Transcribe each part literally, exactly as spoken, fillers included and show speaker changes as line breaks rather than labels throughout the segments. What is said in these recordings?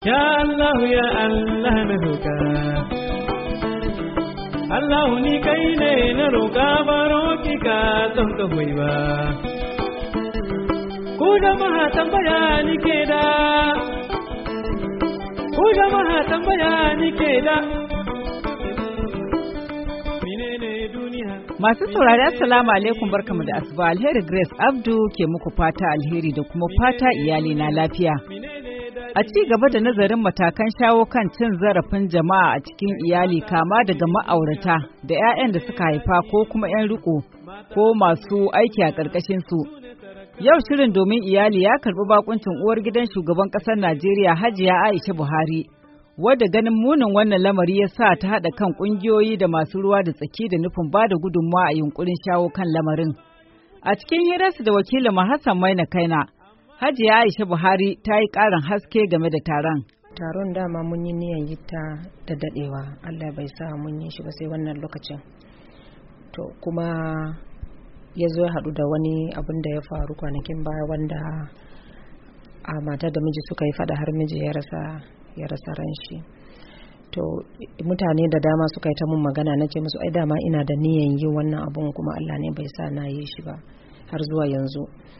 Ya Allah ya Allah na roƙa Allah ni kai ne na roƙa baro ki ka don ka hoyi ba ku jama'a tambaya ni ke da ku jama'a tambaya ni ke da
Masu saurari assalamu alaikum barkamu da asuba. Alheri Grace Abdu ke muku fata alheri da kuma fata iyali na lafiya. A ci gaba da nazarin matakan shawo kan cin zarafin jama'a a cikin iyali, kama daga ma'aurata da 'ya'yan da suka haifa ko kuma 'yan riko ko masu aiki a ƙarƙashin su. Yau shirin domin iyali ya karɓi bakuncin uwar gidan shugaban ƙasar Najeriya Hajiya Aisha Buhari, wadda ganin munin wannan lamari ya sa ta haɗa kan ƙungiyoyi da masu ruwa da tsaki da nufin ba da gudunmawa a yunkurin shawo kan lamarin. A cikin hirarsu da wakilin Hassan Maina Kaina, Hajiya Aisha Buhari ta yi ƙarin haske game da taron.
Taron dama mun yi niyan yi ta da daɗewa, Allah bai sa mun yi shi ba sai wannan lokacin. To kuma ya zo ya haɗu da wani abin da ya faru kwanakin baya wanda a mata da miji suka yi faɗa har miji ya rasa ya rasa ran shi. To mutane da dama suka yi ta mun magana, na ce musu ai dama ina da niyan yi wannan abun kuma Allah ne bai sa na yi shi ba har zuwa yanzu.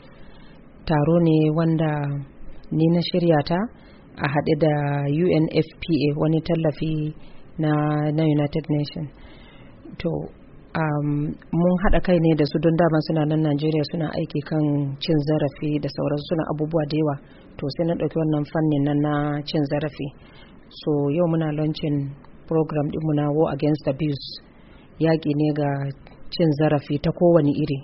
Taro ne wanda ni na shirya ta a haɗe da U N F P A, wani tallafi na, na United Nations. To um, mun haɗa kai ne da su don dama suna nan Najeriya suna aiki kan cin zarafi da sauran suna abubuwa da yawa. To sai na ɗauki wannan fannin nan na cin zarafi. So yau muna launching program ɗinmu na War Against Abuse, yaƙi ne ga cin zarafi ta kowane iri.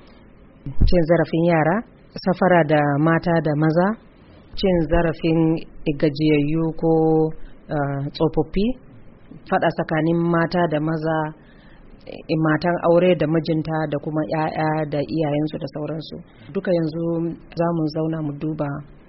Cin zarafin yara, safara da mata da maza, cin zarafin gajiyayyu ko uh, tsofaffi, faɗa tsakanin mata da maza, matan aure da mijinta da kuma 'ya'ya da iyayensu da sauransu. Duka yanzu za mu zauna mu duba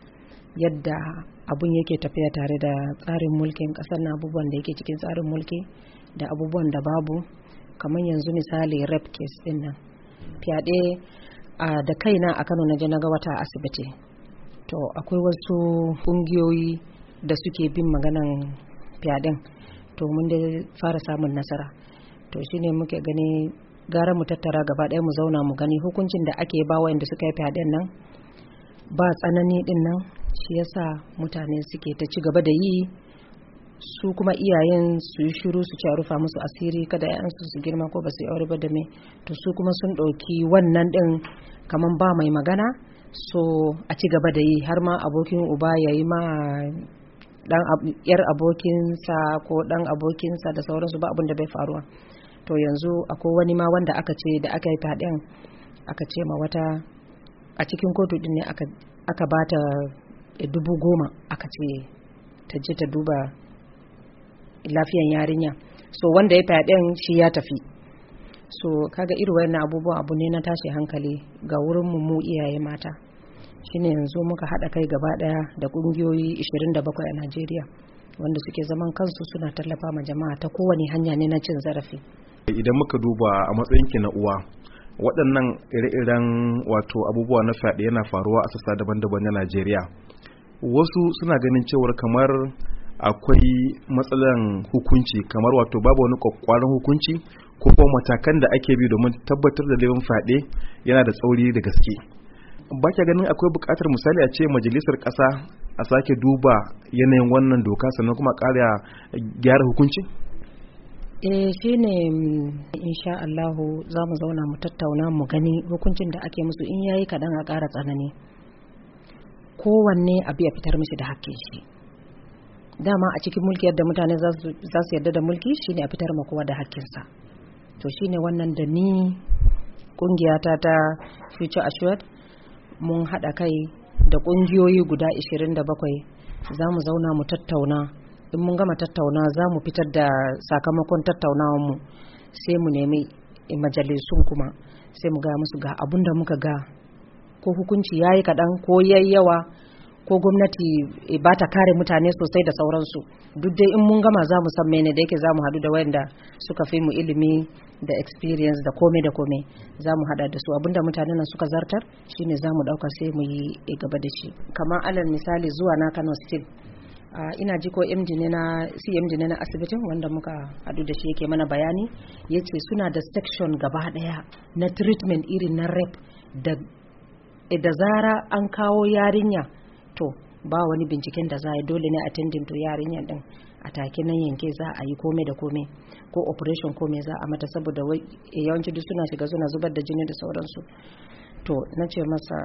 yadda abun yake tafiya tare da tsarin mulkin ƙasar na, abubuwan da yake cikin tsarin mulki da abubuwan da babu. Kamar yanzu misali rape case din nan, fyaɗe da kaina a Kano na je na ga wata asibiti. To akwai wasu ƙungiyoyi da suke bin maganan fyaɗen, to mun da fara samun nasara. To shine muke gani gara mu tattara gaba ɗaya mu zauna mu gani hukuncin da ake ba wanda suka yi fyaɗen nan ba tsanani din nan, shi yasa mutane suke ta ci gaba da yi, su kuma iyayen su yi shiru su ci a rufa musu asiri kada yayansu su girma ko ba su yi aure ba da me. To su kuma sun ɗauki wannan ɗin kaman ba mai magana, so a ci gaba da yi har ma abokin uba ya yi ma dan yar abokinsa ko dan abokinsa da sauransu, ba abin da bai faruwa. To yanzu akwai wani ma wanda aka ce da aka yi fyaɗen aka ce ma wata a cikin kotu din ne aka aka bata dubu goma aka ce ta je ta duba lafiyan yarinya. So wanda ya fyaɗen shi ya tafi. So kaga irin wannan abubuwa abu ne na tashi hankali ga wurin mu mu iyaye mata. Shine yanzu muka haɗa kai gaba ɗaya da ƙungiyoyi ishirin da bakwai a Najeriya wanda suke zaman kansu suna tallafa ma jama'a ta kowane hanya ne na cin zarafi.
Idan muka duba a matsayinki na uwa, waɗannan ire-iren wato abubuwa na fyaɗe yana faruwa a sassa daban-daban na Najeriya. Wasu suna ganin cewar kamar akwai matsalan hukunci, kamar wato babu wani kwakwaran hukunci ko kuma matakan da ake bi domin tabbatar da laifin fyaɗe yana da tsauri da gaske. Ba kya ganin akwai buƙatar misali a ce majalisar ƙasa a sake duba yanayin wannan doka sannan kuma ƙara gyara hukunci?
Eh shine insha Allahu za mu zauna mu tattauna mu gani hukuncin da ake musu in yayi kadan a ƙara tsanani, kowanne abu ya fitar mishi da hakkin shi. Dama a cikin mulki yadda mutane za su yarda da mulki shine a fitar ma kowa da hakkinsa. To shine wannan da ni kungiyata ta Future Assured mun haɗa kai da ƙungiyoyi guda ishirin da bakwai za mu zauna mu tattauna. In mun gama tattauna za mu fitar da sakamakon tattaunawanmu sai mu nemi majalisun kuma sai mu ga musu ga abun da muka ga, ko hukunci yayi kaɗan ko yayi yawa ko gwamnati ba ta kare mutane sosai da sauransu. Duk dai in mun gama za mu san mene da yake za mu haɗu da wayanda suka fi mu ilimi da experience da komai da komai, za mu haɗa da su abinda mutanen nan suka zartar shine za mu ɗauka sai mu yi gaba da shi. Kamar alal misali zuwa na Kano State Uh, ina ji ko M D ne na C M D ne na asibitin wanda muka hadu da shi yake mana bayani, ya ce suna da section gaba daya na treatment irin na rep da da zara an kawo yarinya to ba wani binciken da za a yi, dole ne attending to yarinyar din a take nan yanke za a yi kome da kome, ko operation kome za a mata, saboda yawanci duk suna shiga suna zubar da jini da sauransu. To na ce masa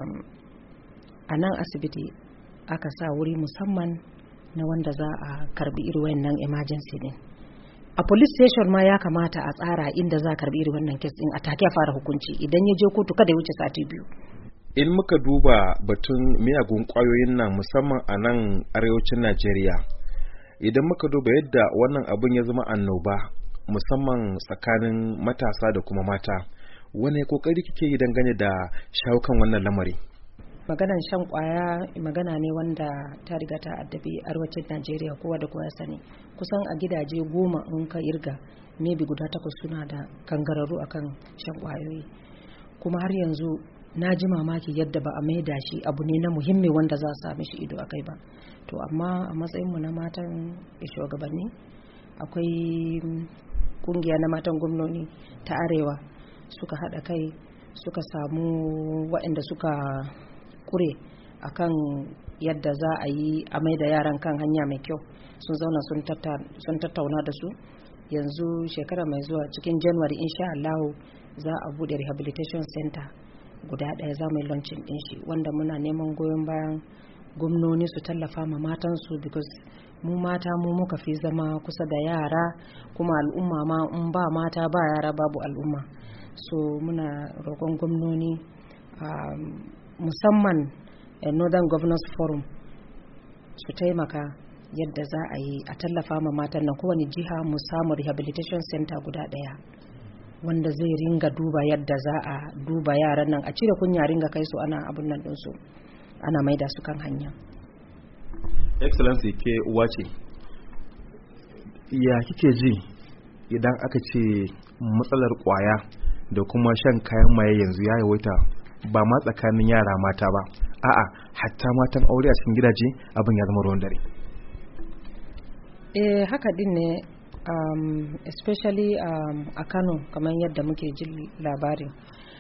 a nan asibiti aka sa wuri musamman na wanda za a karbi irin wannan emergency din. A police station ma ya kamata a tsara inda za a karbi irin wannan case din a take a fara hukunci, idan ya je kotu kada ya wuce sati biyu.
In muka duba batun miyagun kwayoyin nan musamman a nan arewacin Najeriya, idan muka duba yadda wannan abin ya zama annoba musamman tsakanin matasa da kuma mata, wane kokari kike yi dangane da shawo kan wannan lamari?
Maganan shan kwaya magana ne wanda ta riga ta addabi arewacin Najeriya, kowa da kowa sani. Kusan a gidaje goma in ka irga maybe guda takwas suna da kangararru akan shan kwayoyi, kuma har yanzu na ji mamaki yadda ba a maida shi abu ne na muhimmi wanda za a sami shi ido akai ba. To amma a matsayinmu na matan shugabanni, akwai kungiya na matan gwamnoni ta arewa suka haɗa kai suka samu waɗanda suka kure akan yadda za a yi a maida yaran kan hanya mai kyau. Sun zauna sun tattauna da su. Yanzu shekara mai zuwa cikin January insha Allah za a bude rehabilitation center guda ɗaya, za mu yi launching din shi, wanda muna neman goyon bayan gwamnoni su tallafa ma matansu, because mu mata mu muka fi zama kusa da yara, kuma al'umma ma in ba mata ba yara babu al'umma. So muna roƙon gwamnoni um, musamman a Northern Governors Forum su taimaka yadda za a yi a tallafa ma matan nan, kowane jiha mu samu rehabilitation center guda ɗaya wanda zai ringa duba yadda za a duba yaran nan, a cire kunya ringa kai su ana abun nan ɗinsu, ana maida su kan hanya.
Excellency, ke uwa ce, ya kike ji idan aka ce matsalar kwaya da kuma shan kayan maye yanzu ya yawaita ba ma tsakanin yara mata ba, a'a hatta matan aure a cikin gidaje abin ya zama ruwan dare?
Eh haka din ne, um, especially um, a Kano kamar yadda muke jin labarin.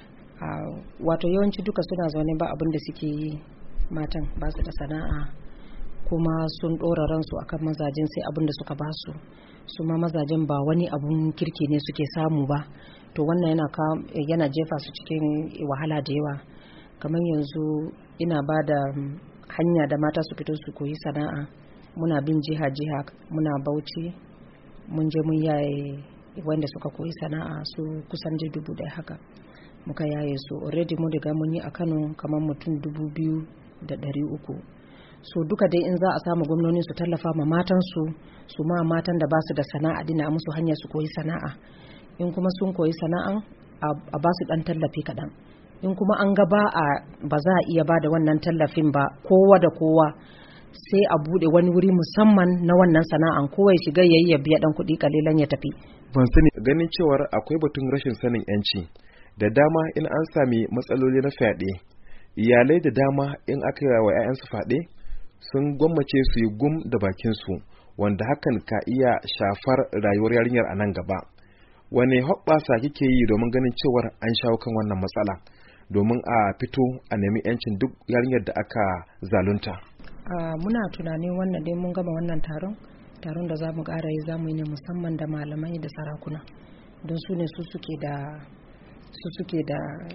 Uh, wato yawanci duka suna zaune ba abin da suke yi, matan ba su da sana'a, kuma sun ɗora ransu akan mazajen sai abin da suka basu, su ma mazajen ba wani abun kirki ne suke samu ba. To wannan yana yana jefa su cikin wahala da yawa. Kamar yanzu ina ba da hanya da mata su fito su koyi sana'a, muna bin jiha-jiha, muna Bauchi, mun je mun yaye wanda suka koyi sana'a su kusan je dubu ɗaya haka muka yaye su. Already mun riga mun yi a Kano kamar mutum dubu biyu da ɗari uku. So duka dai in za a samu gwamnoni su tallafa ma matansu, su ma matan da ba su da sana'a dina musu hanya su koyi sana'a, in kuma sun koyi sana'an a ba su ɗan tallafi kaɗan. In kuma an ga ba a ba za a iya ba da wannan tallafin ba kowa da kowa, sai a bude wani wuri musamman na wannan sana'an, kowa ya shiga yayi ya biya dan kuɗi kalilan ya tafi.
Ban sani, ganin cewar akwai batun rashin sanin yanci da dama, in an sami matsaloli na fyaɗe, iyalai da dama in aka yi wa 'ya'yansu fyaɗe sun gwammace su yi gum da bakin su, wanda hakan ka iya shafar rayuwar yarinyar a nan gaba. Wane hoɓɓasa kike yi domin ganin cewar an shawo kan wannan matsala, domin a fito a nemi yancin duk yarinyar da aka zalunta?
Uh, muna tunanin wannan dai mun gama wannan taron taron da za mu ƙara yi za mu yi ne musamman da malamai da sarakuna, don su ne su suke da su suke da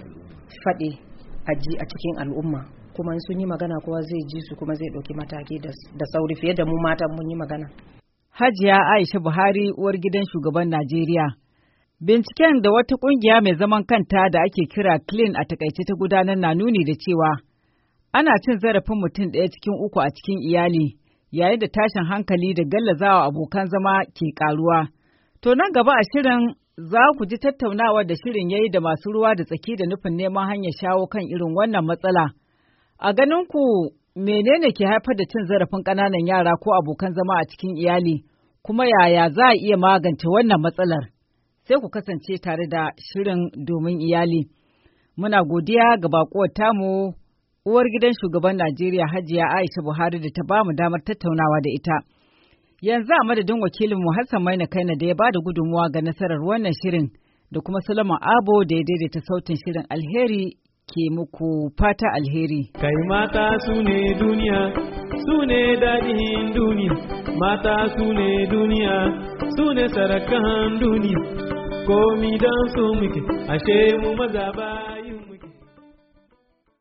faɗi aji a cikin al'umma, kuma sun yi magana kowa zai ji su kuma zai ɗauki mataki da sauri fiye da mu matan mun yi magana.
Hajiya Aisha Buhari, uwar gidan shugaban Najeriya. Binciken da wata ƙungiya mai zaman kanta da ake kira Clean a takaice ta gudanar na nuni da cewa ana cin zarafin mutum ɗaya cikin uku a cikin iyali, yayin da tashin hankali da gallazawa abokan zama ke ƙaruwa. To nan gaba a shirin za ku ji tattaunawa da shirin yayi da masu ruwa da tsaki da nufin neman hanyar shawo kan irin wannan matsala. A ganin ku menene ke haifar da cin zarafin ƙananan yara ko abokan zama a cikin iyali, kuma yaya za a iya magance wannan matsalar? Sai ku kasance tare da shirin domin iyali. Muna godiya ga baƙuwar tamu uwar gidan shugaban Najeriya Hajiya Aisha Buhari da ta ba mu damar tattaunawa da ita. Yanzu a madadin wakilinmu Hassan Maina Kaina da ya ba da gudunmuwa ga nasarar wannan shirin da kuma Solomon Abo da ya daidaita sautin shirin, alheri ke muku fata alheri.
Kai mata su ne duniya, su ne daɗin duniya, mata su ne duniya, su ne sarakan duniya, komi don su muke, ashe mu maza ba.